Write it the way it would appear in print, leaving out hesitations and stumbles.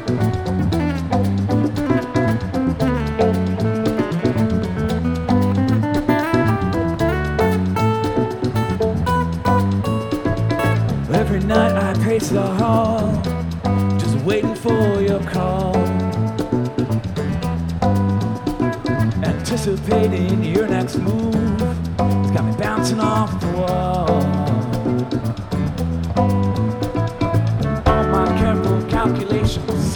Every night I pace the hall, just waiting for your call, anticipating your next move. It's got me bouncing off the wall.